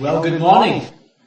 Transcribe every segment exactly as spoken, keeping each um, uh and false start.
Well, good morning.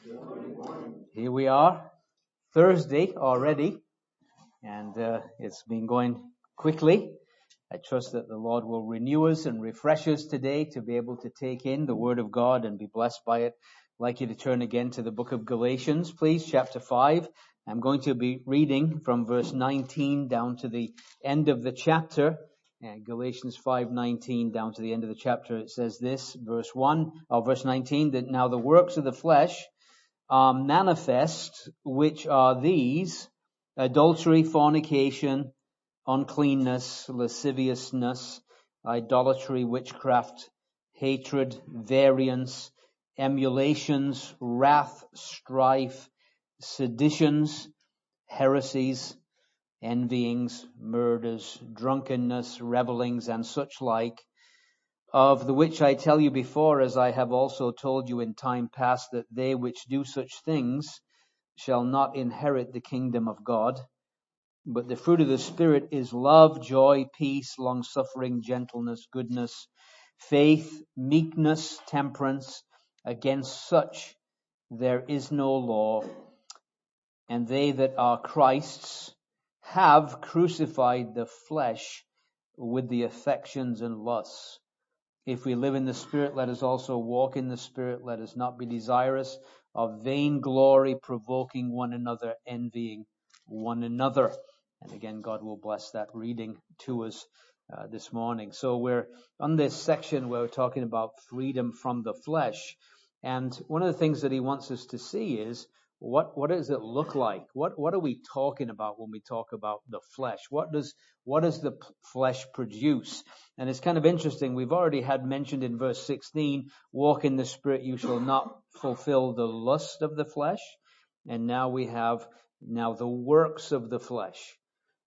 Here we are, Thursday already, and uh, it's been going quickly. I trust that the Lord will renew us and refresh us today to be able to take in the Word of God and be blessed by it. I'd like you to turn again to the book of Galatians, please, chapter five. I'm going to be reading from verse nineteen down to the end of the chapter. And Galatians five nineteen down to the end of the chapter, it says this, verse one, or verse nineteen, that now the works of the flesh are manifest, which are these: adultery, fornication, uncleanness, lasciviousness, idolatry, witchcraft, hatred, variance, emulations, wrath, strife, seditions, heresies, envyings, murders, drunkenness, revellings, and such like, of the which I tell you before, as I have also told you in time past, that they which do such things shall not inherit the kingdom of God. But the fruit of the Spirit is love, joy, peace, long-suffering, gentleness, goodness, faith, meekness, temperance. Against such there is no law. And they that are Christ's have crucified the flesh with the affections and lusts. If we live in the Spirit, let us also walk in the Spirit. Let us not be desirous of vain glory, provoking one another, envying one another. And again, God will bless that reading to us uh, this morning. So we're on this section where we're talking about freedom from the flesh. And one of the things that he wants us to see is, What what does it look like? What what are we talking about when we talk about the flesh? What does what does the flesh produce? And it's kind of interesting. We've already had mentioned in verse sixteen, walk in the Spirit, you shall not fulfill the lust of the flesh. And now we have now the works of the flesh.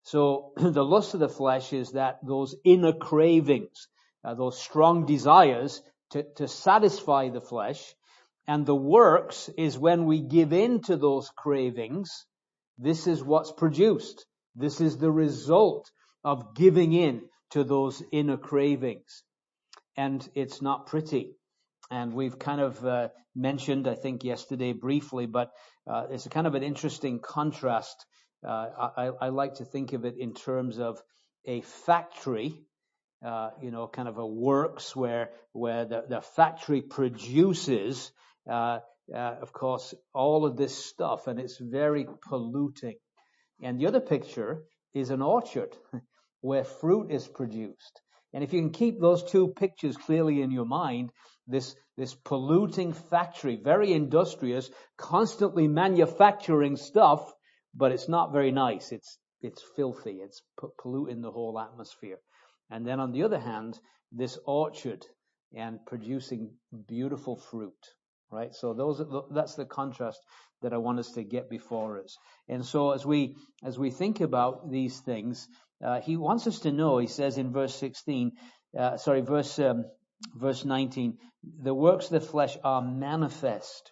So the lust of the flesh is that those inner cravings, uh, those strong desires to, to satisfy the flesh. And the works is when we give in to those cravings. This is what's produced. This is the result of giving in to those inner cravings. And it's not pretty. And we've kind of uh, mentioned, I think, yesterday briefly, but uh, it's a kind of an interesting contrast. Uh, I, I like to think of it in terms of a factory, uh, you know, kind of a works where where the, the factory produces Uh, uh, of course, all of this stuff, and it's very polluting. And the other picture is an orchard where fruit is produced. And if you can keep those two pictures clearly in your mind, this this polluting factory, very industrious, constantly manufacturing stuff, but it's not very nice. It's it's filthy. It's p- polluting the whole atmosphere. And then on the other hand, this orchard and producing beautiful fruit. Right, so those are the, that's the contrast that I want us to get before us. And so as we as we think about these things, uh, he wants us to know. He says in verse sixteen, uh, sorry, verse um, verse nineteen, the works of the flesh are manifest,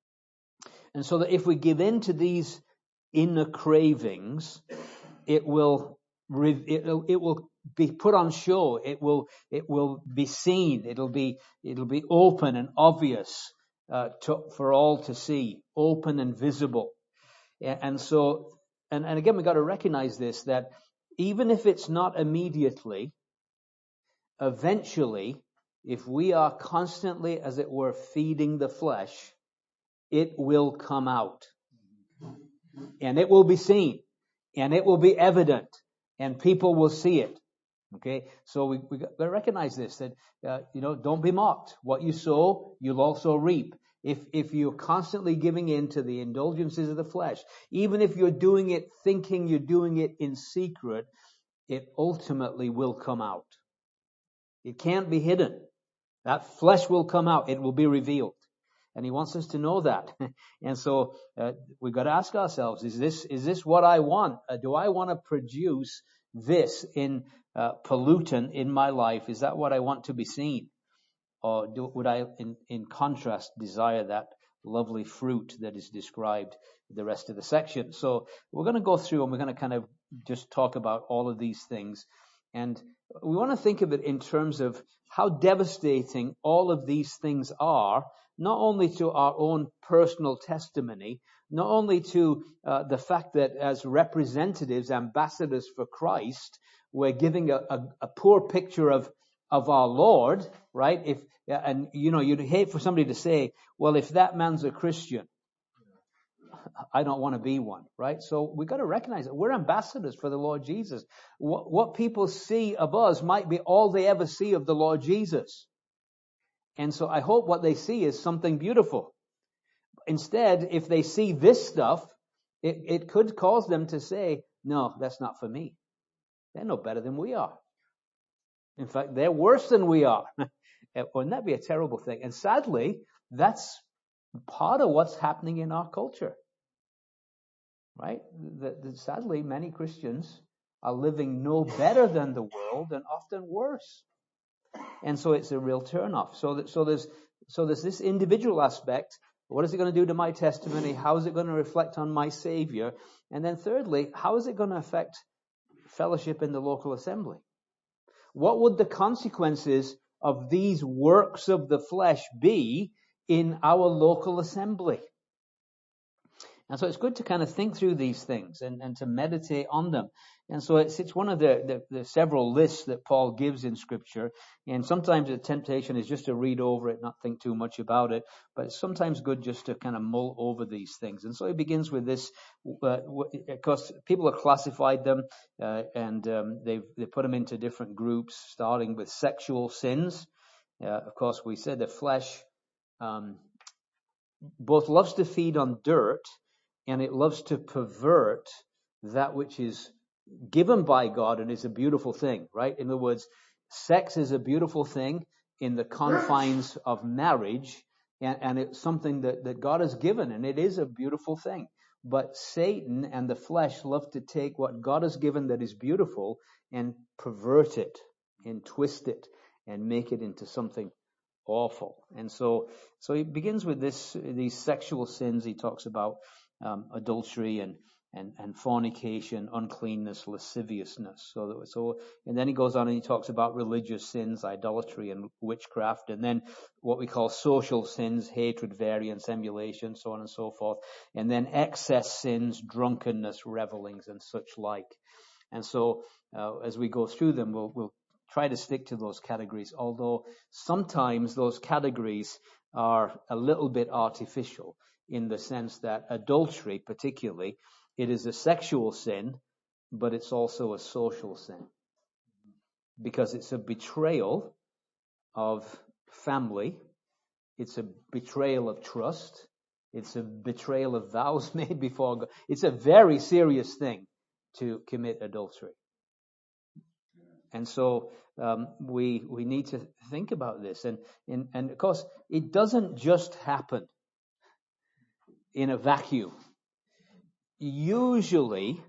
and so that if we give in to these inner cravings, it will it, it will be put on show. It will it will be seen. It'll be it'll be open and obvious. Uh, to, for all to see, open and visible. And so, and, and again, we've got to recognize this, that even if it's not immediately, eventually, if we are constantly, as it were, feeding the flesh, it will come out. And it will be seen. And it will be evident. And people will see it. Okay, so we we got to recognize this, that uh, you know, don't be mocked. What you sow, you'll also reap. If if you're constantly giving in to the indulgences of the flesh, even if you're doing it thinking you're doing it in secret, it ultimately will come out. It can't be hidden. That flesh will come out. It will be revealed. And he wants us to know that. And so uh, we've got to ask ourselves, is this is this what I want? Uh, do I want to produce this in uh, pollutant in my life? Is that what I want to be seen? Or do, would I, in, in contrast, desire that lovely fruit that is described in the rest of the section? So we're going to go through and we're going to kind of just talk about all of these things. And we want to think of it in terms of how devastating all of these things are not only to our own personal testimony, not only to uh, the fact that as representatives, ambassadors for Christ, we're giving a, a, a poor picture of, of our Lord, right? If and you know, you'd hate for somebody to say, well, if that man's a Christian, I don't want to be one, right? So we've got to recognize that we're ambassadors for the Lord Jesus. What, what people see of us might be all they ever see of the Lord Jesus. And so I hope what they see is something beautiful. Instead, if they see this stuff, it, it could cause them to say, no, that's not for me. They're no better than we are. In fact, they're worse than we are. Wouldn't that be a terrible thing? And sadly, that's part of what's happening in our culture. Right? The, the, sadly, many Christians are living no better than the world and often worse. And so it's a real turnoff. So that, so there's so there's this individual aspect. What is it going to do to my testimony? How is it going to reflect on my Savior? And then thirdly, how is it going to affect fellowship in the local assembly? What would the consequences of these works of the flesh be in our local assembly? And so it's good to kind of think through these things and, and to meditate on them. And so it's it's one of the, the, the several lists that Paul gives in Scripture. And sometimes the temptation is just to read over it, not think too much about it. But it's sometimes good just to kind of mull over these things. And so he begins with this, uh, because people have classified them uh, and um, they've they put them into different groups, starting with sexual sins. Uh, of course, we said the flesh um, both loves to feed on dirt, and it loves to pervert that which is given by God and is a beautiful thing, right? In other words, sex is a beautiful thing in the confines of marriage, and, and it's something that, that God has given, and it is a beautiful thing. But Satan and the flesh love to take what God has given that is beautiful and pervert it and twist it and make it into something awful. And so, so he begins with this, these sexual sins. He talks about um, adultery and, and, and fornication, uncleanness, lasciviousness. So, that, so, and then he goes on and he talks about religious sins, idolatry and witchcraft, and then what we call social sins, hatred, variance, emulation, so on and so forth. And then excess sins, drunkenness, revelings, and such like. And so, uh, as we go through them, we'll, we'll try to stick to those categories, although sometimes those categories are a little bit artificial in the sense that adultery, particularly, it is a sexual sin, but it's also a social sin because it's a betrayal of family. It's a betrayal of trust. It's a betrayal of vows made before God. It's a very serious thing to commit adultery. And so um, we we need to think about this. And, and, and of course, it doesn't just happen in a vacuum. Usually,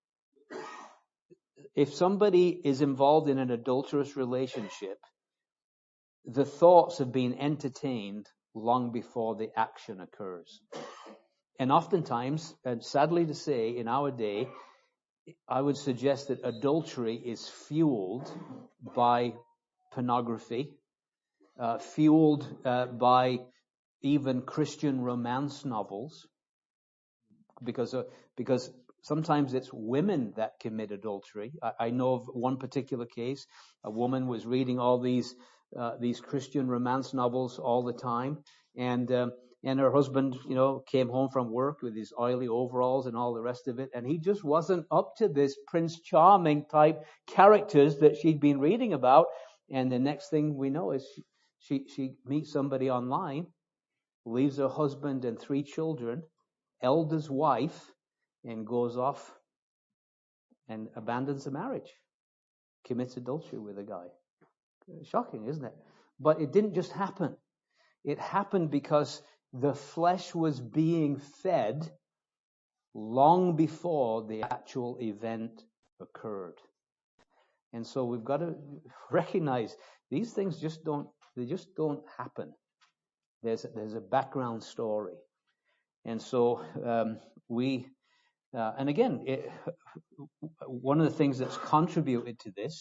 if somebody is involved in an adulterous relationship, the thoughts have been entertained long before the action occurs. And oftentimes, and sadly to say, in our day, I would suggest that adultery is fueled by pornography, uh, fueled uh, by even Christian romance novels, because uh, because sometimes it's women that commit adultery. I, I know of one particular case. A woman was reading all these uh, these Christian romance novels all the time, and um, and her husband, you know, came home from work with his oily overalls and all the rest of it, and he just wasn't up to this Prince Charming type characters that she'd been reading about. And the next thing we know is she she, she meets somebody online, leaves her husband and three children, elder's wife, and goes off and abandons the marriage, commits adultery with a guy. Shocking, isn't it? But it didn't just happen. It happened because the flesh was being fed long before the actual event occurred. And so we've got to recognize these things just don't, they just don't happen. There's a, there's a background story. And so um, we, uh, and again, it, one of the things that's contributed to this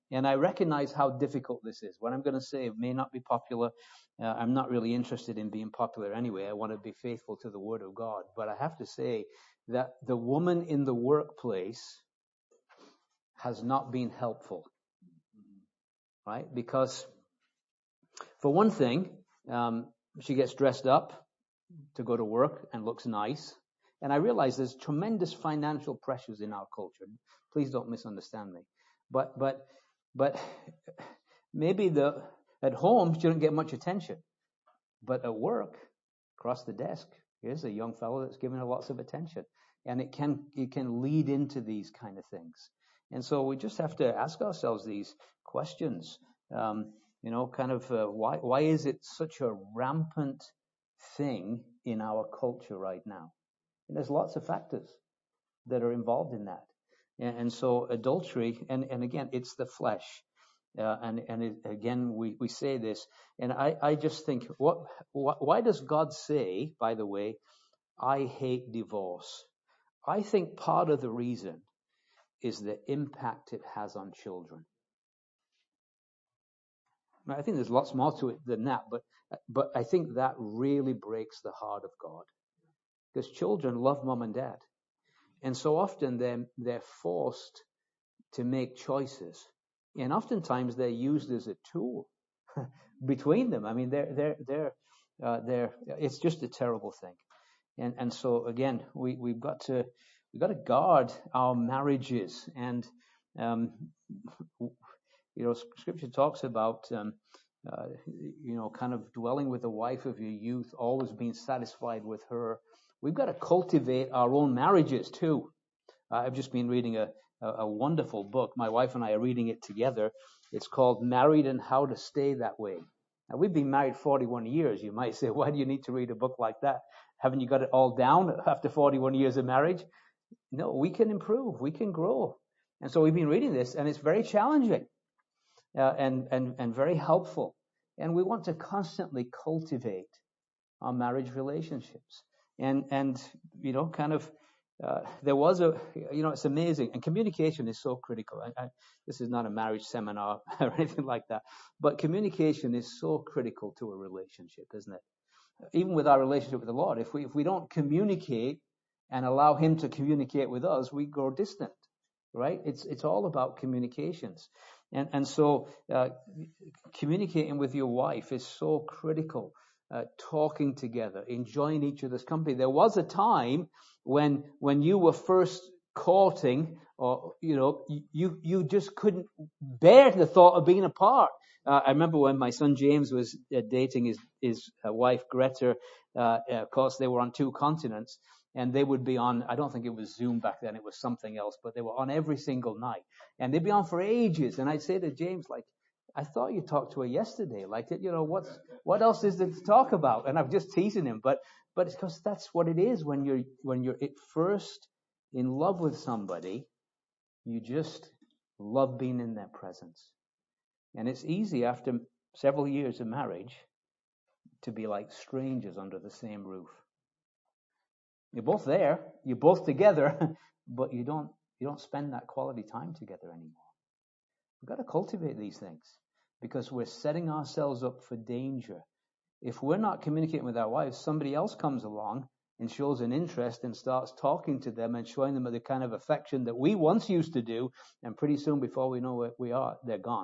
And I recognize how difficult this is. What I'm going to say may not be popular. Uh, I'm not really interested in being popular anyway. I want to be faithful to the Word of God. But I have to say that the woman in the workplace has not been helpful, right? Because for one thing, um, she gets dressed up to go to work and looks nice. And I realize there's tremendous financial pressures in our culture. Please don't misunderstand me. But but but maybe the at home she doesn't get much attention. But at work, across the desk, here's a young fellow that's giving her lots of attention. And it can it can lead into these kind of things. And so we just have to ask ourselves these questions. Um, you know, kind of uh, why why is it such a rampant thing in our culture right now? And there's lots of factors that are involved in that. And, and so adultery, and, and again, it's the flesh. Uh, and and it, again, we, we say this, and I, I just think, what, what why does God say, by the way, I hate divorce? I think part of the reason is the impact it has on children. Now, I think there's lots more to it than that, but but I think that really breaks the heart of God. Because children love mom and dad. And so often they're, they're forced to make choices. And oftentimes they're used as a tool between them. I mean, they're, they're, they're, uh, they're, it's just a terrible thing. And, and so again, we, we've got to, we've got to guard our marriages. And, um, you know, Scripture talks about, um, uh, you know, kind of dwelling with the wife of your youth, always being satisfied with her. We've got to cultivate our own marriages too. Uh, I've just been reading a, a, a wonderful book. My wife and I are reading it together. It's called Married and How to Stay That Way. Now, we've been married forty-one years. You might say, why do you need to read a book like that? Haven't you got it all down after forty-one years of marriage? No, we can improve. We can grow. And so we've been reading this, and it's very challenging uh, and, and, and very helpful. And we want to constantly cultivate our marriage relationships. And, and you know, kind of, uh, there was a, you know, it's amazing. And communication is so critical. I, I, this is not a marriage seminar or anything like that. But communication is so critical to a relationship, isn't it? Even with our relationship with the Lord, if we, if we don't communicate and allow Him to communicate with us, we grow distant, right? It's, it's all about communications. And, and so, uh, communicating with your wife is so critical. Uh, talking together, enjoying each other's company. There was a time when when you were first courting, or you know, you you just couldn't bear the thought of being apart. Uh, I remember when my son James was uh, dating his his uh, wife Greta. Uh, of course, they were on two continents, and they would be on. I don't think it was Zoom back then; it was something else. But they were on every single night, and they'd be on for ages. And I'd say to James, like, I thought you talked to her yesterday. Like, you know, what's, what else is there to talk about? And I'm just teasing him, but, but it's because that's what it is when you're, when you're at first in love with somebody, you just love being in their presence. And it's easy after several years of marriage to be like strangers under the same roof. You're both there, you're both together, but you don't, you don't spend that quality time together anymore. We've got to cultivate these things because we're setting ourselves up for danger. If we're not communicating with our wives, somebody else comes along and shows an interest and starts talking to them and showing them the kind of affection that we once used to do, and pretty soon before we know where we are, they're gone.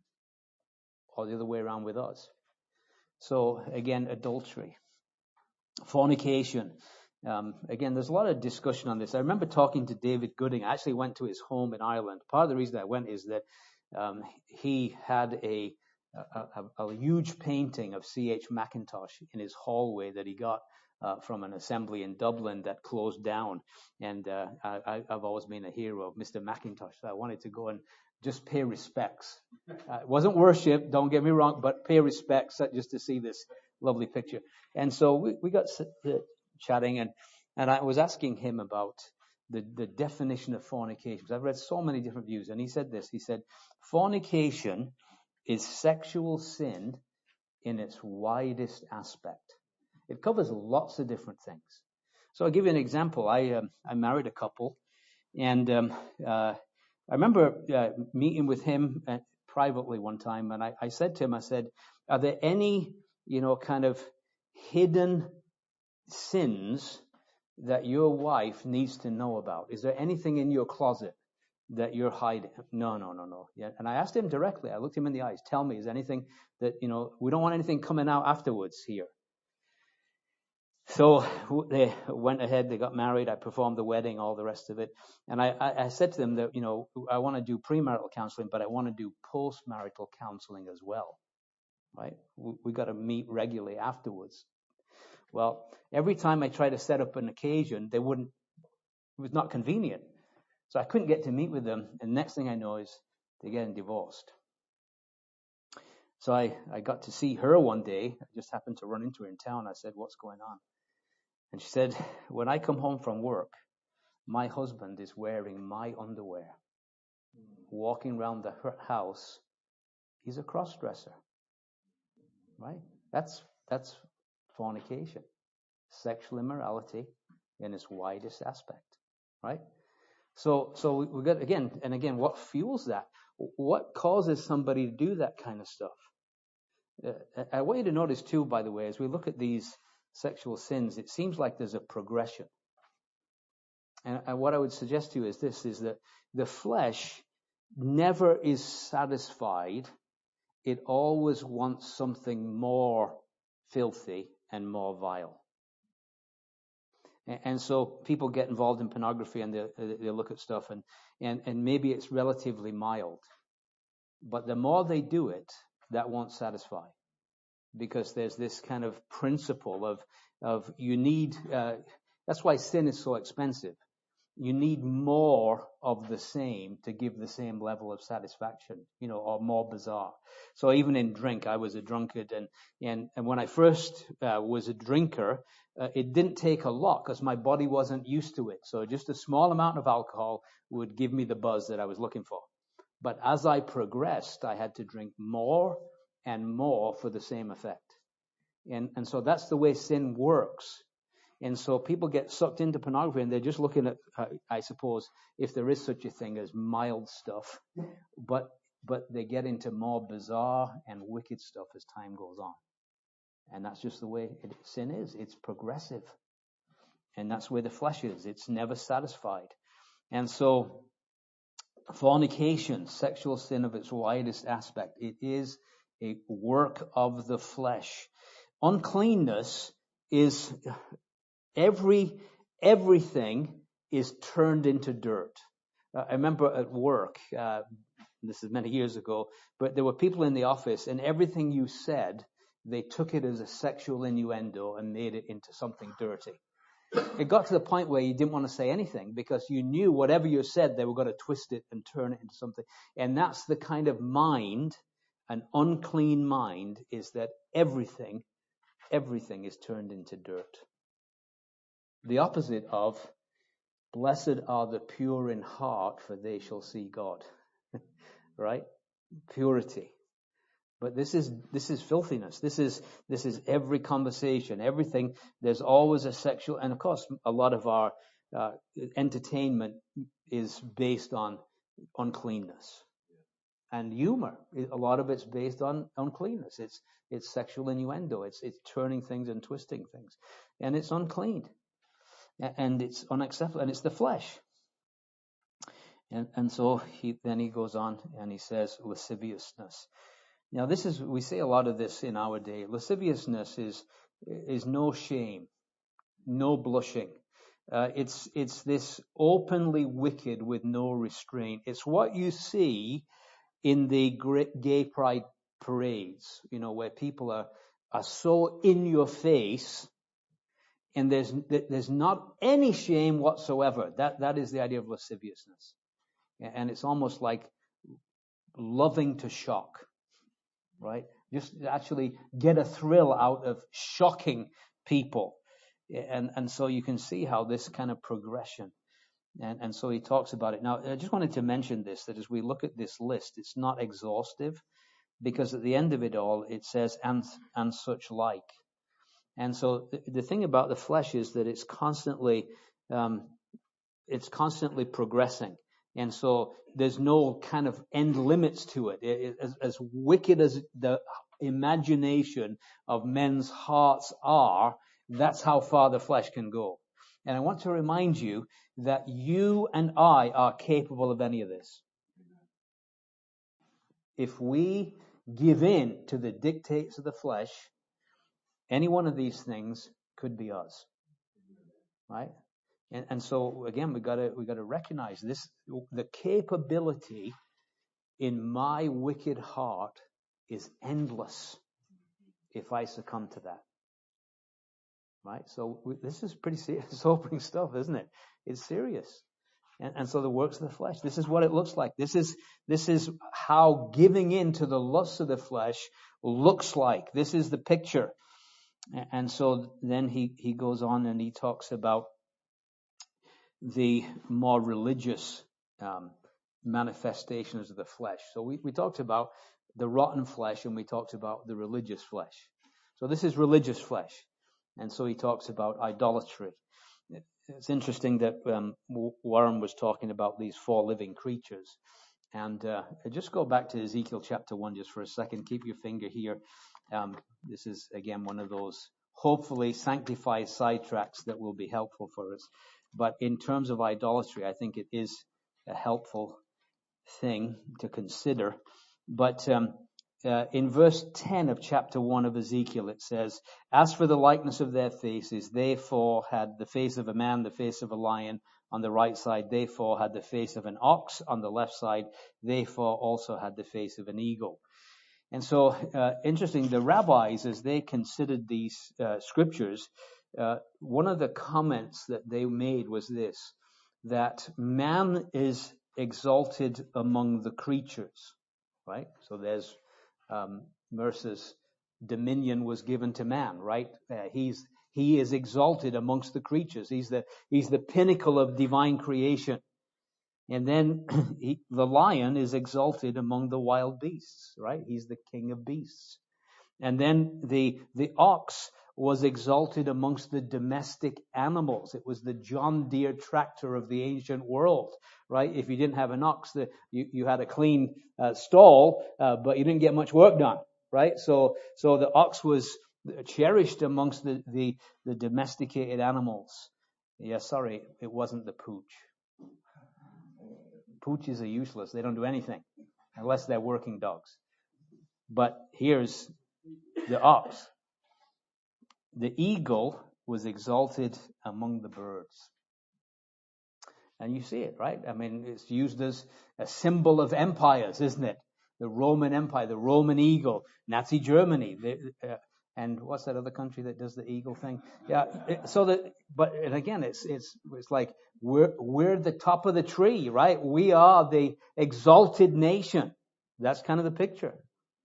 Or the other way around with us. So again, adultery. Fornication. Um, again, there's a lot of discussion on this. I remember talking to David Gooding. I actually went to his home in Ireland. Part of the reason I went is that Um, he had a, a, a huge painting of C H Mackintosh in his hallway that he got uh, from an assembly in Dublin that closed down. And uh, I, I've always been a hero of Mister Mackintosh, so I wanted to go and just pay respects. Uh, it wasn't worship, don't get me wrong, but pay respects just to see this lovely picture. And so we, we got chatting, and, and I was asking him about The, the definition of fornication. I've read so many different views, and he said this. He said, fornication is sexual sin in its widest aspect. It covers lots of different things. So I'll give you an example. I um, I married a couple, and um, uh, I remember uh, meeting with him, uh, privately one time, and I, I said to him, I said, are there any, you know, kind of hidden sins that your wife needs to know about? Is there anything in your closet that you're hiding? No, no, no, no. Yeah. And I asked him directly. I looked him in the eyes. Tell me, is anything that, you know, we don't want anything coming out afterwards here. So they went ahead, they got married, I performed the wedding, all the rest of it. And I, I, I said to them that, you know, I want to do premarital counseling, but I want to do postmarital counseling as well, right? We, we got to meet regularly afterwards. Well, every time I tried to set up an occasion, they wouldn't, it was not convenient. So I couldn't get to meet with them. And next thing I know is they're getting divorced. So I, I got to see her one day. I just happened to run into her in town. I said, what's going on? And she said, when I come home from work, my husband is wearing my underwear, walking around the house. He's a cross-dresser, right? That's that's fornication, sexual immorality in its widest aspect, right? So so we, we got, again, and again, what fuels that? What causes somebody to do that kind of stuff? Uh, I want you to notice too, by the way, as we look at these sexual sins, it seems like there's a progression. And, and what I would suggest to you is this, is that the flesh never is satisfied. It always wants something more filthy and more vile. And, and so people get involved in pornography and they, they look at stuff and, and, and maybe it's relatively mild. But the more they do it, that won't satisfy. Because there's this kind of principle of, of you need, uh, that's why sin is so expensive. You need more of the same to give the same level of satisfaction, you know, or more bizarre. So even in drink, I was a drunkard, and and, and when I first uh, was a drinker, uh, it didn't take a lot because my body wasn't used to it. So just a small amount of alcohol would give me the buzz that I was looking for. But as I progressed, I had to drink more and more for the same effect. And and so that's the way sin works. And so people get sucked into pornography and they're just looking at, uh, I suppose, if there is such a thing as mild stuff, but but they get into more bizarre and wicked stuff as time goes on. And that's just the way it, sin is. It's progressive. And that's where the flesh is. It's never satisfied. And so fornication, sexual sin of its widest aspect, it is a work of the flesh. Uncleanness is every, everything is turned into dirt. Uh, I remember at work, uh, this is many years ago, but there were people in the office and everything you said, they took it as a sexual innuendo and made it into something dirty. It got to the point where you didn't want to say anything because you knew whatever you said, they were going to twist it and turn it into something. And that's the kind of mind, an unclean mind, is that everything, everything is turned into dirt. The opposite of blessed are the pure in heart, for they shall see God. Right? Purity. But this is this is filthiness. This is this is every conversation, everything. There's always a sexual, and of course, a lot of our uh, entertainment is based on uncleanness and humor. A lot of it's based on uncleanness. It's it's sexual innuendo. It's it's turning things and twisting things, and it's unclean, and it's unacceptable, and it's the flesh. And and so he then he goes on and he says lasciviousness. Now, this is, we say a lot of this in our day. Lasciviousness is, is no shame, no blushing. Uh, it's, it's this openly wicked with no restraint. It's what you see in the gay pride parades, you know, where people are, are so in your face and there's, there's not any shame whatsoever. That, that is the idea of lasciviousness. And it's almost like loving to shock. Right? Just actually get a thrill out of shocking people. And, and so you can see how this kind of progression. And, and so he talks about it. Now, I just wanted to mention this, that as we look at this list, it's not exhaustive because at the end of it all, it says, and, and such like. And so the, the thing about the flesh is that it's constantly, um, it's constantly progressing. And so there's no kind of end limits to it. It- it- as, as wicked as the imagination of men's hearts are, that's how far the flesh can go. And I want to remind you that you and I are capable of any of this. If we give in to the dictates of the flesh, any one of these things could be us, right? And, and so again, we gotta we gotta recognize this: the capability in my wicked heart is endless if I succumb to that, right? So we, this is pretty serious, sobering stuff, isn't it? It's serious. And, and so the works of the flesh, this is what it looks like. This is this is how giving in to the lusts of the flesh looks like. This is the picture. And so then he, he goes on and he talks about the more religious um, manifestations of the flesh. So we, we talked about the rotten flesh and we talked about the religious flesh. So this is religious flesh. And so he talks about idolatry. It's interesting that um, Warren was talking about these four living creatures. And uh, just go back to Ezekiel chapter one just for a second. Keep your finger here. Um, this is, again, one of those hopefully sanctified sidetracks that will be helpful for us. But in terms of idolatry, I think it is a helpful thing to consider. But um, uh, in verse ten of chapter one of Ezekiel, it says, "As for the likeness of their faces, they four had the face of a man, the face of a lion on the right side. They four had the face of an ox on the left side. They four also had the face of an eagle." And so, uh, interesting, the rabbis, as they considered these uh, scriptures, uh, one of the comments that they made was this, that man is exalted among the creatures, right? So there's um, Mercer's dominion was given to man, right? Uh, he's he is exalted amongst the creatures. He's the he's the pinnacle of divine creation. And then he, the lion is exalted among the wild beasts, right? He's the king of beasts. And then the the ox was exalted amongst the domestic animals. It was the John Deere tractor of the ancient world, right? If you didn't have an ox, the, you, you had a clean uh, stall, uh, but you didn't get much work done, right? So so the ox was cherished amongst the, the, the domesticated animals. Yeah, sorry, it wasn't the pooch. Pooches are useless. They don't do anything unless they're working dogs. But here's the ox. The eagle was exalted among the birds. And you see it, right? I mean, it's used as a symbol of empires, isn't it? The Roman Empire, the Roman eagle, Nazi Germany, the, uh, and what's that other country that does the eagle thing? Yeah. It, so that, but and again, it's it's it's like we're we're the top of the tree, right? We are the exalted nation. That's kind of the picture.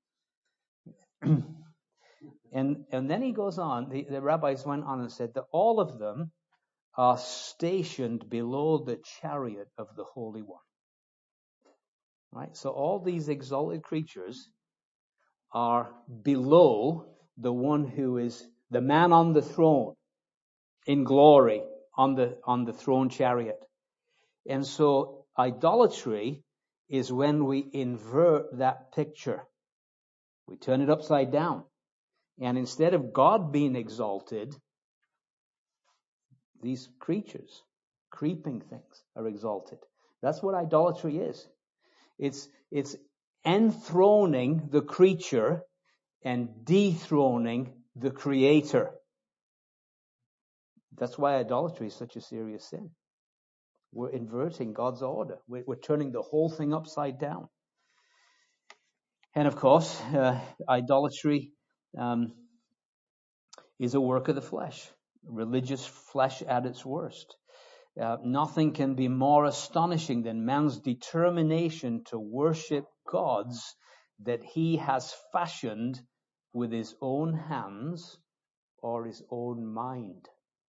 and and then he goes on. The, the rabbis went on and said that all of them are stationed below the chariot of the Holy One. Right? So all these exalted creatures are below the one who is the man on the throne in glory on the on the throne chariot. And so idolatry is when we invert that picture. We turn it upside down. And instead of God being exalted, these creatures, creeping things, are exalted. That's what idolatry is. It's it's enthroning the creature and dethroning the creator. That's why idolatry is such a serious sin. We're inverting God's order. We're, we're turning the whole thing upside down. And of course, uh, idolatry um, is a work of the flesh, religious flesh at its worst. Uh, nothing can be more astonishing than man's determination to worship gods that he has fashioned with his own hands or his own mind.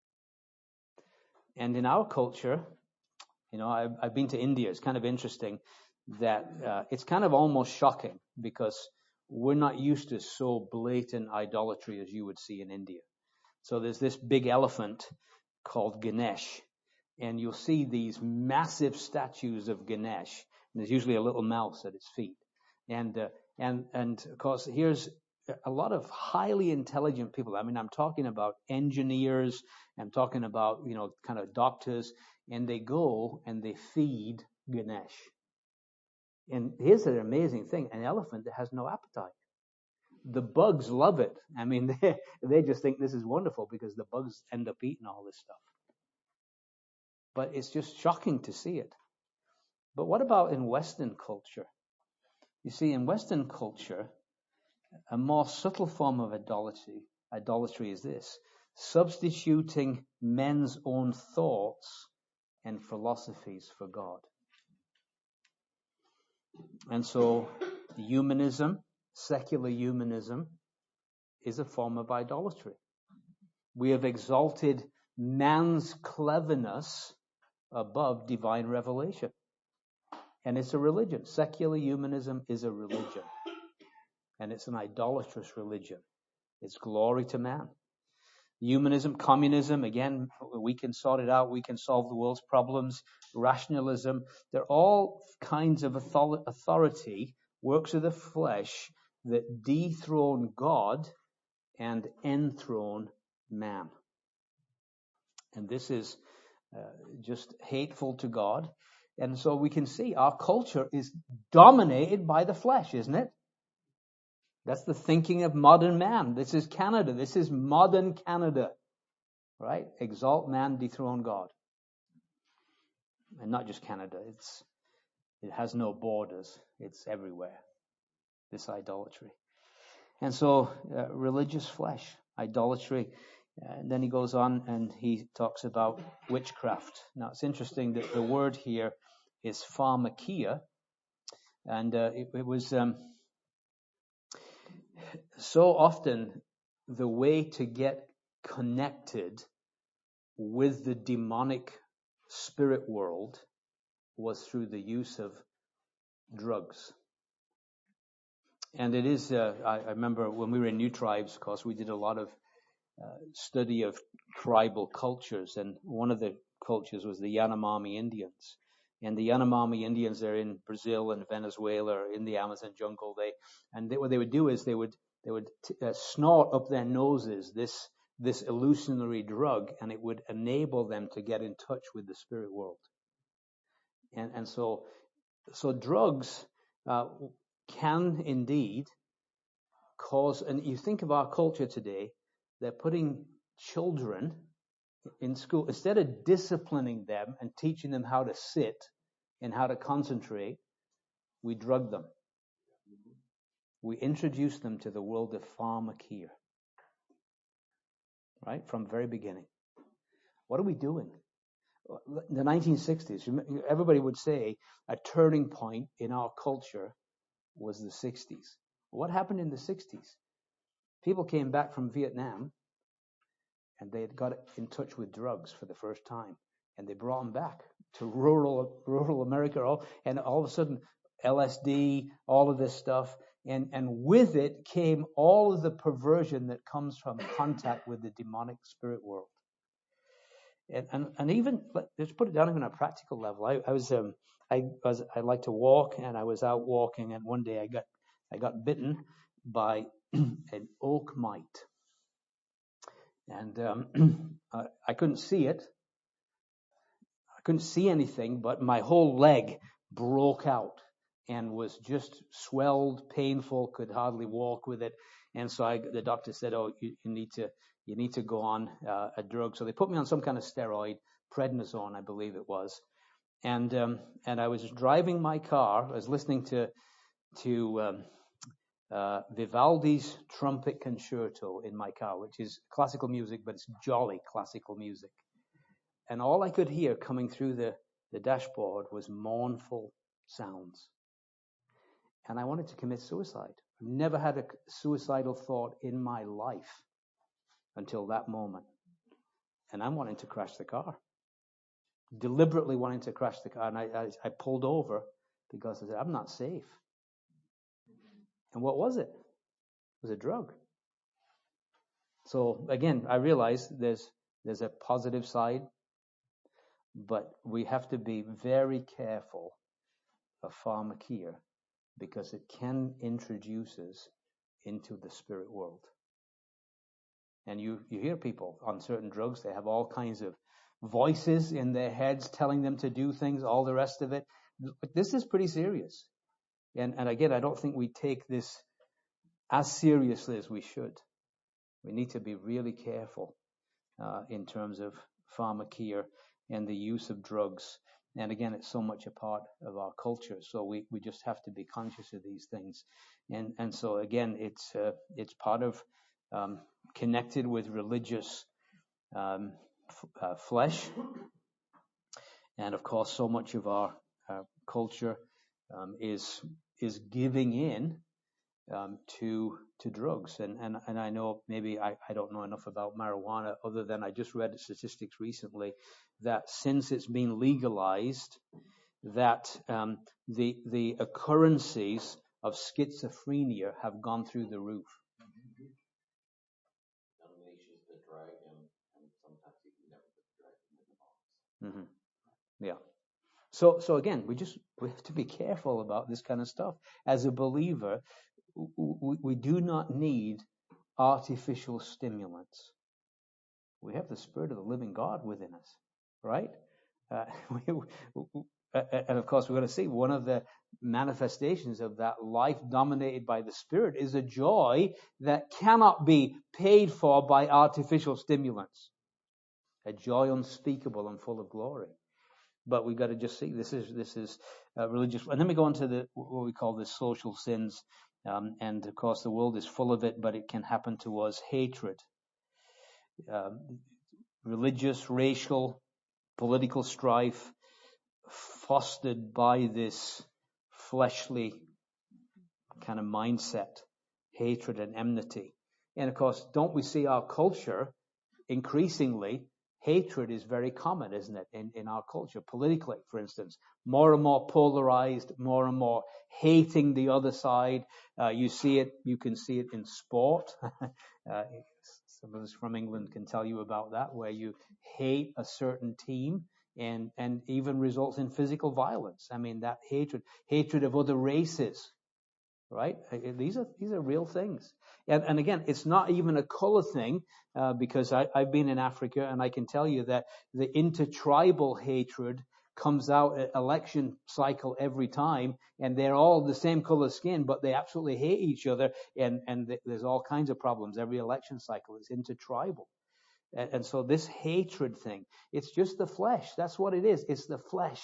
And in our culture, you know, I've, I've been to India. It's kind of interesting that uh, it's kind of almost shocking because we're not used to so blatant idolatry as you would see in India. So there's this big elephant called Ganesh. and you'll see these massive statues of Ganesh. And there's usually a little mouse at its feet. And, uh, and, and of course, here's a lot of highly intelligent people. I mean, I'm talking about engineers. I'm talking about, you know, kind of doctors. And they go and they feed Ganesh. And here's an amazing thing. An elephant that has no appetite. The bugs love it. I mean, they, they just think this is wonderful because the bugs end up eating all this stuff. But it's just shocking to see it. But what about in Western culture? You see, in Western culture, a more subtle form of idolatry, idolatry is this: substituting men's own thoughts and philosophies for God. And so humanism, secular humanism, is a form of idolatry. We have exalted man's cleverness above divine revelation. And it's a religion. Secular humanism is a religion. And it's an idolatrous religion. It's glory to man. Humanism, communism, again, we can sort it out. We can solve the world's problems. Rationalism, they're all kinds of authority, works of the flesh that dethrone God and enthrone man. And this is uh, just hateful to God. And so we can see our culture is dominated by the flesh, isn't it? That's the thinking of modern man. This is Canada. This is modern Canada. Right? Exalt man, dethrone God. And not just Canada. It's it has no borders. It's everywhere. This idolatry. And so uh, religious flesh, idolatry. And then he goes on and he talks about witchcraft. Now it's interesting that the word here is pharmakia. And uh, it, it was um, so often the way to get connected with the demonic spirit world was through the use of drugs. And it is, uh, I, I remember when we were in New Tribes, of course, we did a lot of uh, study of tribal cultures. And one of the cultures was the Yanomami Indians. And the Yanomami Indians, they're in Brazil and Venezuela, in the Amazon jungle. They and they, what they would do is they would they would t- uh, snort up their noses this this illusionary drug, and it would enable them to get in touch with the spirit world. And and so so drugs uh, can indeed cause. And you think of our culture today, they're putting children in school, instead of disciplining them and teaching them how to sit and how to concentrate, we drug them. We introduce them to the world of pharmakia, right? From the very beginning. What are we doing? The nineteen sixties, everybody would say a turning point in our culture was the sixties. What happened in the sixties? People came back from Vietnam and they had got in touch with drugs for the first time. And they brought them back to rural rural America. And all of a sudden, L S D, all of this stuff. And, and with it came all of the perversion that comes from contact with the demonic spirit world. And, and, and even, let's put it down even on a practical level. I, I was, um, I was, I like to walk, and I was out walking, and one day I got, I got bitten by an oak mite. And um, I couldn't see it. I couldn't see anything, but my whole leg broke out and was just swelled, painful, could hardly walk with it. And so I, the doctor said, "Oh, you, you need to, you need to go on uh, a drug." So they put me on some kind of steroid, prednisone, I believe it was. And um, and I was driving my car. I was listening to to um, uh, Vivaldi's Trumpet Concerto in my car, which is classical music, but it's jolly classical music. And all I could hear coming through the, the dashboard was mournful sounds. And I wanted to commit suicide. I've never had a suicidal thought in my life until that moment. And I'm wanting to crash the car. Deliberately wanting to crash the car. And I, I, I pulled over because I said, I'm not safe. And what was it? It was a drug. So again, I realized there's there's a positive side But we have to be very careful of pharmakia because it can introduce us into the spirit world. And you, you hear people on certain drugs, they have all kinds of voices in their heads telling them to do things, all the rest of it. But this is pretty serious. And, and again, I don't think we take this as seriously as we should. We need to be really careful uh, in terms of pharmakia and the use of drugs. And again, it's so much a part of our culture, so we, we just have to be conscious of these things. And and so again, it's uh, it's part of um, connected with religious um, f- uh, flesh, and of course, so much of our uh, culture um, is is giving in um, to to drugs. And, and and I know maybe I, I don't know enough about marijuana other than I just read statistics recently that since it's been legalized, that um, the the occurrences of schizophrenia have gone through the roof. Mm-hmm. Yeah. So so again, we just we have to be careful about this kind of stuff. As a believer, we, we do not need artificial stimulants. We have the Spirit of the living God within us, right? Uh, we, we, and of course, we're going to see one of the manifestations of that life dominated by the Spirit is a joy that cannot be paid for by artificial stimulants. A joy unspeakable and full of glory. But we've got to just see this is this is uh, religious. And then we go on to the what we call the social sins. Um, and of course, the world is full of it, but it can happen to us. Hatred. Um, religious, racial, political strife fostered by this fleshly kind of mindset, hatred and enmity. And of course, don't we see our culture increasingly, hatred is very common, isn't it, in, in our culture, politically, for instance, more and more polarized, more and more hating the other side. Uh, you see it, you can see it in sport. uh, some of us from England can tell you about that, where you hate a certain team and, and even results in physical violence. I mean, that hatred, hatred of other races. Right? These are these are real things. And, and again, it's not even a color thing, uh, because I, I've been in Africa and I can tell you that the intertribal hatred comes out at election cycle every time, and they're all the same color skin, but they absolutely hate each other, and, and th- there's all kinds of problems every election cycle. It's intertribal. And, and so this hatred thing, it's just the flesh. That's what it is. It's the flesh.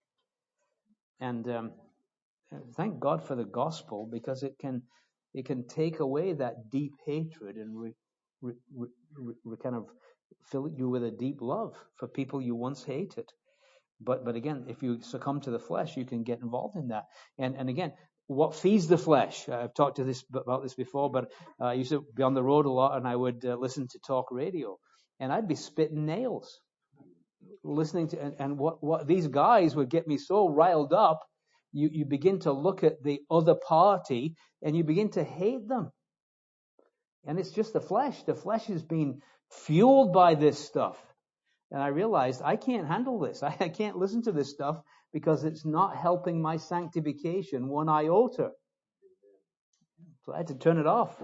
And um thank God for the gospel, because it can it can take away that deep hatred and re, re, re, re, kind of fill you with a deep love for people you once hated. But but again, if you succumb to the flesh, you can get involved in that. And and again, what feeds the flesh? I've talked to this about this before, but uh, I used to be on the road a lot, and I would uh, listen to talk radio, and I'd be spitting nails listening to, and, and what what these guys would get me so riled up. You, you begin to look at the other party and you begin to hate them. And it's just the flesh. The flesh is being fueled by this stuff. And I realized I can't handle this. I, I can't listen to this stuff because it's not helping my sanctification one iota. So I had to turn it off.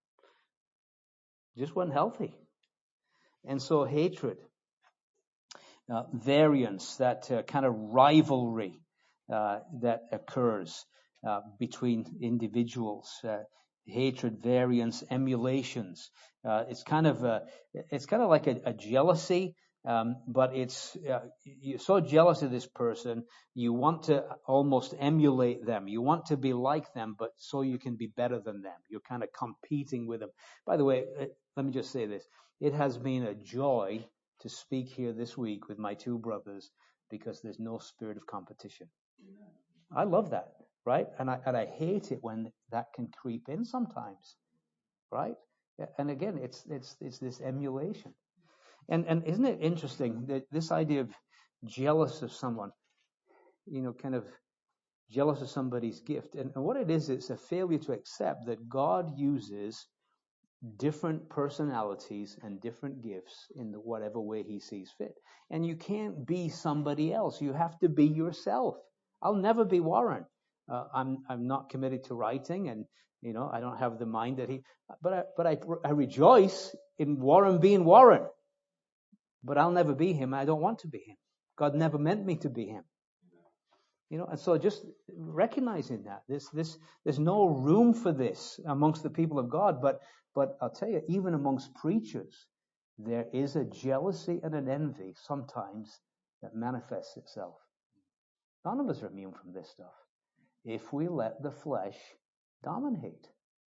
It just wasn't healthy. And so hatred, uh, variance, that uh, kind of rivalry uh, that occurs uh, between individuals, uh, hatred, variance, emulations. Uh, it's kind of a, it's kind of like a, a jealousy, um, but it's uh, you're so jealous of this person, you want to almost emulate them. You want to be like them, but so you can be better than them. You're kind of competing with them. By the way, let me just say this: it has been a joy to speak here this week with my two brothers, because there's no spirit of competition. I love that, right? And I and I hate it when that can creep in sometimes, right? And again, it's it's it's this emulation. And and isn't it interesting that this idea of jealous of someone, you know, kind of jealous of somebody's gift, and, and what it is, it's a failure to accept that God uses different personalities and different gifts in whatever way he sees fit. And you can't be somebody else. You have to be yourself. I'll never be Warren. Uh, I'm I'm not committed to writing, and you know I don't have the mind that he. But I but I I rejoice in Warren being Warren. But I'll never be him. I don't want to be him. God never meant me to be him. You know, and so just recognizing that this this there's no room for this amongst the people of God. But but I'll tell you, even amongst preachers, there is a jealousy and an envy sometimes that manifests itself. None of us are immune from this stuff if we let the flesh dominate.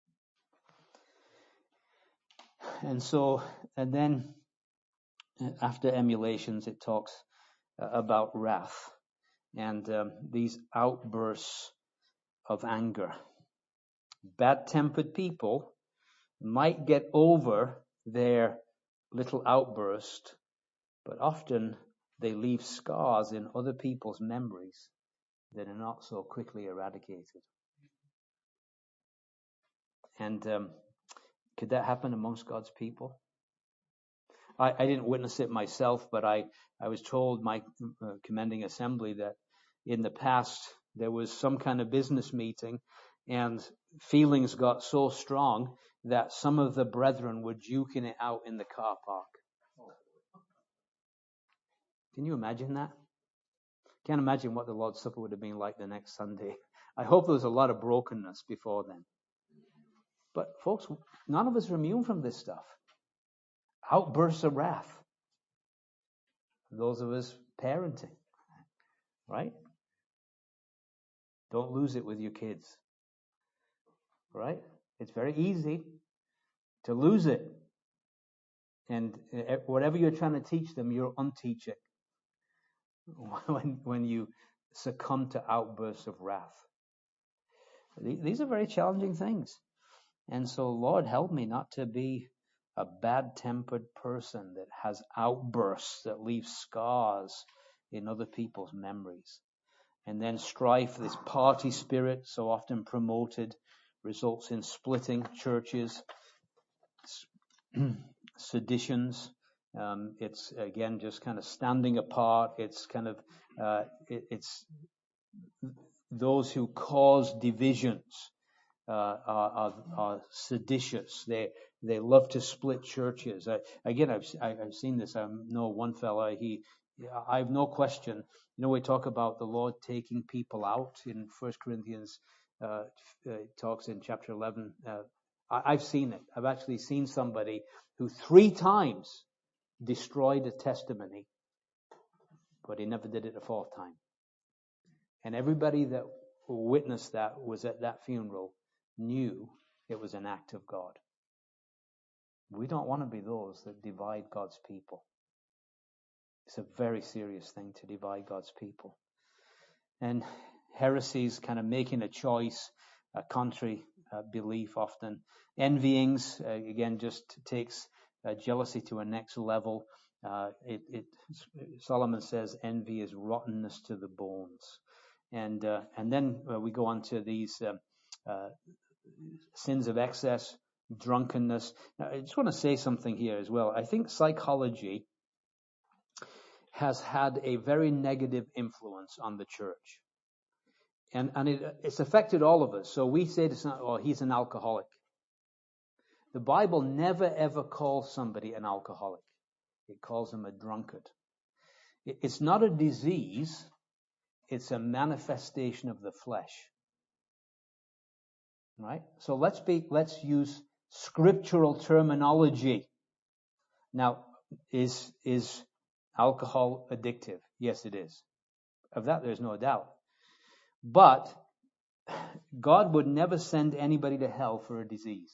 And so, and then after emulations, it talks about wrath and um, these outbursts of anger. Bad-tempered people might get over their little outburst, but often they leave scars in other people's memories that are not so quickly eradicated. And um, could that happen amongst God's people? I, I didn't witness it myself, but I, I was told, my uh, commending assembly, that in the past there was some kind of business meeting and feelings got so strong that some of the brethren were duking it out in the car park. Can you imagine that? Can't imagine what the Lord's Supper would have been like the next Sunday. I hope there was a lot of brokenness before then. But folks, none of us are immune from this stuff. Outbursts of wrath. Those of us parenting, right? Don't lose it with your kids, right? It's very easy to lose it. And whatever you're trying to teach them, you're unteaching when, when you succumb to outbursts of wrath. These are very challenging things. And so, Lord, help me not to be a bad-tempered person that has outbursts that leave scars in other people's memories. And then strife, this party spirit so often promoted, results in splitting churches, seditions. Um, it's, again, just kind of standing apart. It's kind of, uh, it, it's those who cause divisions uh, are, are, are seditious. They they love to split churches. I, again, I've I've seen this. I know one fella. He, I have no question. You know, we talk about the Lord taking people out in First Corinthians. Uh, it talks in chapter eleven. Uh, I, I've seen it. I've actually seen somebody who three times destroyed a testimony, but he never did it a fourth time. And everybody that witnessed that was at that funeral knew it was an act of God. We don't want to be those that divide God's people. It's a very serious thing to divide God's people. And heresies, kind of making a choice, a contrary uh, belief often. Envyings, uh, again, just takes uh, jealousy to a next level. Uh, it, it, Solomon says envy is rottenness to the bones. And uh, and then uh, we go on to these uh, uh, sins of excess, drunkenness. Now, I just want to say something here as well. I think psychology has had a very negative influence on the church. And and it, it's affected all of us. So we say to someone, oh, he's an alcoholic. The Bible never ever calls somebody an alcoholic. It calls him a drunkard. It, it's not a disease. It's a manifestation of the flesh. Right? So let's be let's use scriptural terminology. Now, is is alcohol addictive? Yes, it is. Of that, there's no doubt. But God would never send anybody to hell for a disease.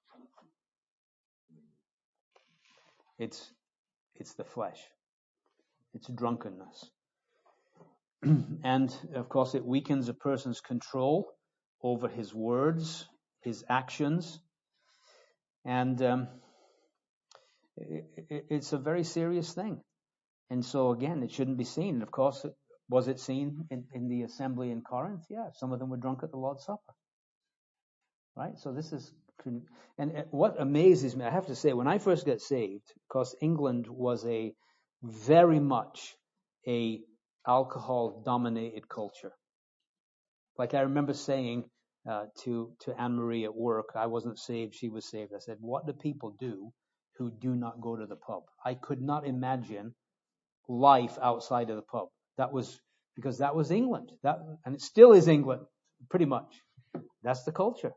It's it's the flesh. It's drunkenness. And, of course, it weakens a person's control over his words, his actions. And um, it, it, it's a very serious thing. And so, again, it shouldn't be seen. And, of course, it, was it seen in, in the assembly in Corinth? Yeah, some of them were drunk at the Lord's Supper. Right? So this is And what amazes me, I have to say, when I first got saved, because England was a very much a alcohol-dominated culture. Like I remember saying uh, to to Anne Marie at work, I wasn't saved, she was saved. I said, "What do people do who do not go to the pub?" I could not imagine life outside of the pub. That was because that was England. That and it still is England, pretty much. That's the culture.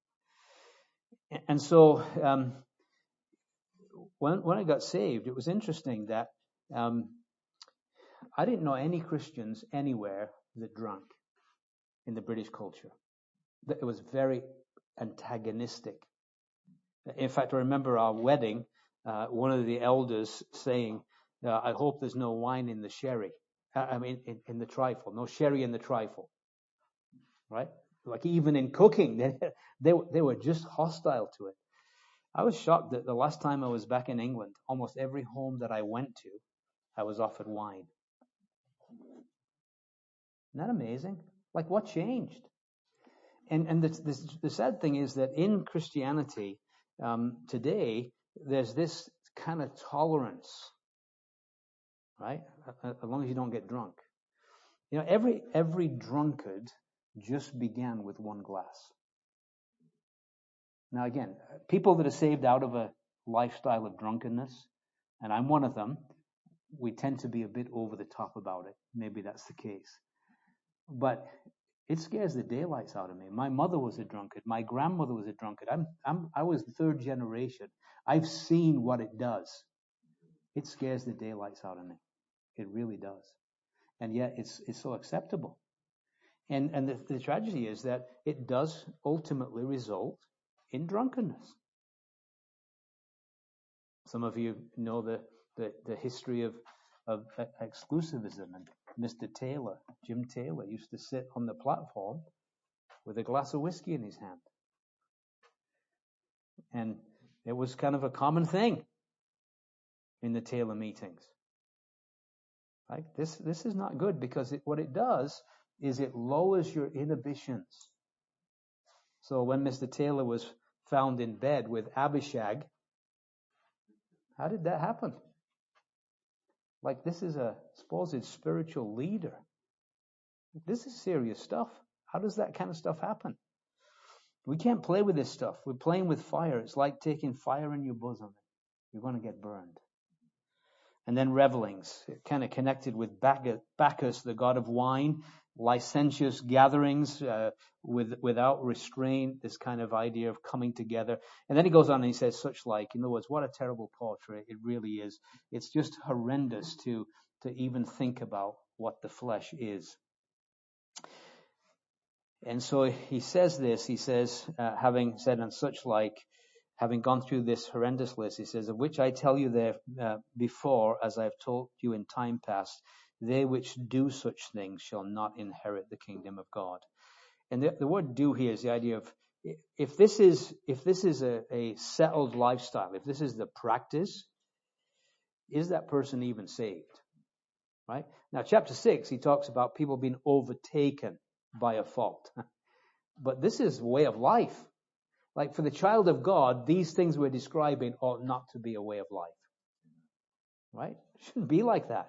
And so um, when when I got saved, it was interesting that um, I didn't know any Christians anywhere that drank in the British culture. It was very antagonistic. In fact, I remember our wedding, uh, one of the elders saying, uh, "I hope there's no wine in the sherry. Uh, I mean, in, in the trifle, no sherry in the trifle." Right? Like even in cooking, they they they were just hostile to it. I was shocked that the last time I was back in England, almost every home that I went to, I was offered wine. Isn't that amazing? Like what changed? And and the, the, the sad thing is that in Christianity um, today, there's this kind of tolerance, right? As long as you don't get drunk. You know, every every drunkard just began with one glass. Now again, people that are saved out of a lifestyle of drunkenness, and I'm one of them, we tend to be a bit over the top about it. Maybe that's the case. But it scares the daylights out of me. My mother was a drunkard. My grandmother was a drunkard. I'm, I'm, I was third generation. I've seen what it does. It scares the daylights out of me. It really does. And yet it's, it's so acceptable. And, and the, the tragedy is that it does ultimately result in drunkenness. Some of you know the, the, the history of, of exclusivism, and Mister Taylor, Jim Taylor, used to sit on the platform with a glass of whiskey in his hand. And it was kind of a common thing in the Taylor meetings. Right? This this is not good, because it, what it does is it lowers your inhibitions. So when Mister Taylor was found in bed with Abishag, how did that happen? Like, this is a supposed spiritual leader. This is serious stuff. How does that kind of stuff happen? We can't play with this stuff. We're playing with fire. It's like taking fire in your bosom. You're going to get burned. And then revelings, kind of connected with Bacchus, the god of wine, licentious gatherings uh, with without restraint, this kind of idea of coming together. And then he goes on and he says, such like, in other words, what a terrible portrait it really is. It's just horrendous to, to even think about what the flesh is. And so he says this, he says, uh, having said and such like, having gone through this horrendous list, he says, of which I tell you there uh, before, as I have told you in time past, they which do such things shall not inherit the kingdom of God. And the, the word do here is the idea of, if this is if this is a, a settled lifestyle, if this is the practice, is that person even saved? Right? Now, chapter six, he talks about people being overtaken by a fault. But this is a way of life. Like, for the child of God, these things we're describing ought not to be a way of life. Right? It shouldn't be like that.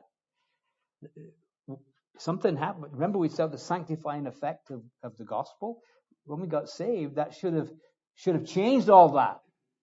Something happened. Remember, we saw the sanctifying effect of, of the gospel? When we got saved, that should have should have changed all that.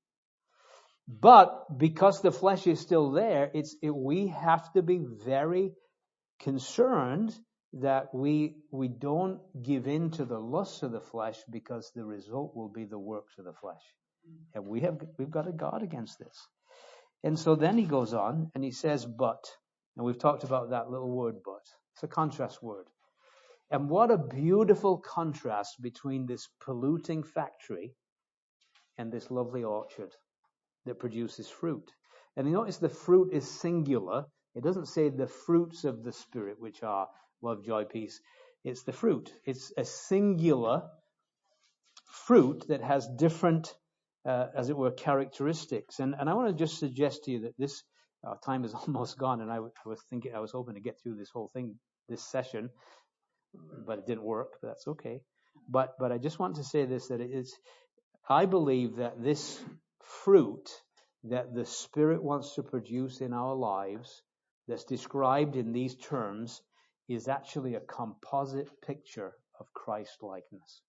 But because the flesh is still there, it's it, we have to be very concerned that we we don't give in to the lusts of the flesh, because the result will be the works of the flesh. And we have we've got to guard against this. And so then he goes on and he says, but, and we've talked about that little word, but. It's a contrast word. And what a beautiful contrast between this polluting factory and this lovely orchard that produces fruit. And you notice the fruit is singular. It doesn't say the fruits of the Spirit, which are love, joy, peace. It's the fruit. It's a singular fruit that has different, uh, as it were, characteristics. And, and I want to just suggest to you that this uh, time is almost gone, and I, w- I was thinking, I was hoping to get through this whole thing, this session, but it didn't work. But that's okay. But but I just want to say this, that it is, I believe that this fruit that the Spirit wants to produce in our lives, that's described in these terms, is actually a composite picture of Christ-likeness.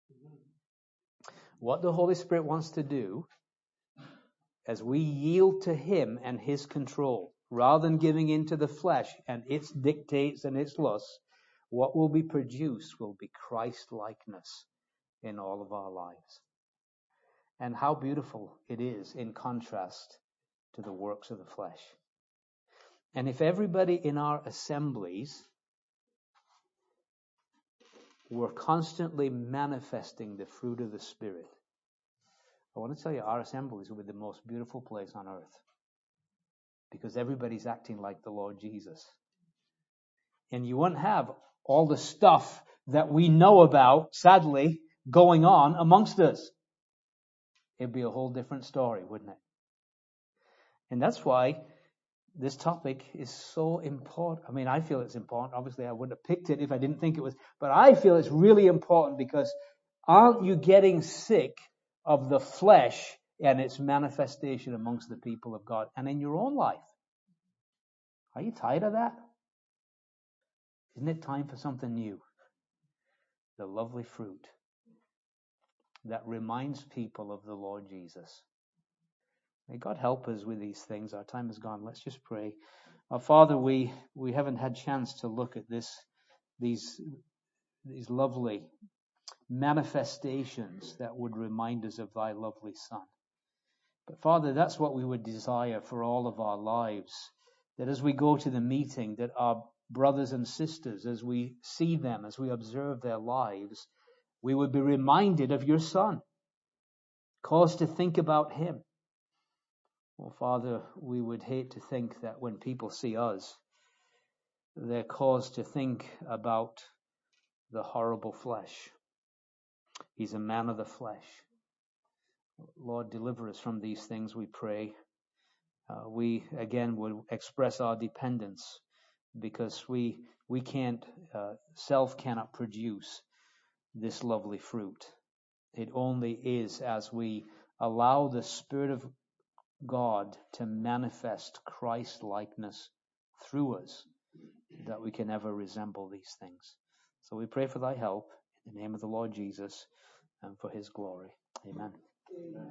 What the Holy Spirit wants to do, as we yield to Him and His control, rather than giving in to the flesh and its dictates and its lusts, what will be produced will be Christ-likeness in all of our lives. And how beautiful it is in contrast to the works of the flesh. And if everybody in our assemblies were constantly manifesting the fruit of the Spirit, I want to tell you, our assemblies will be the most beautiful place on earth. Because everybody's acting like the Lord Jesus. And you wouldn't have all the stuff that we know about, sadly, going on amongst us. It'd be a whole different story, wouldn't it? And that's why this topic is so important. I mean, I feel it's important. Obviously, I wouldn't have picked it if I didn't think it was. But I feel it's really important because aren't you getting sick of the flesh and its manifestation amongst the people of God and in your own life? Are you tired of that? Isn't it time for something new? The lovely fruit that reminds people of the Lord Jesus. May God help us with these things. Our time is gone. Let's just pray. Our Father, we, we haven't had chance to look at this, these, these lovely manifestations that would remind us of Thy lovely Son. But Father, that's what we would desire for all of our lives. That as we go to the meeting, that our brothers and sisters, as we see them, as we observe their lives, we would be reminded of Your Son, caused to think about Him. Well, Father, we would hate to think that when people see us, they're caused to think about the horrible flesh. He's a man of the flesh. Lord, deliver us from these things, we pray. Uh, we, again, would express our dependence because we we can't, uh, self cannot produce this lovely fruit. It only is as we allow the Spirit of God to manifest Christ-likeness through us that we can ever resemble these things. So we pray for Thy help in the name of the Lord Jesus and for His glory. Amen. Amen.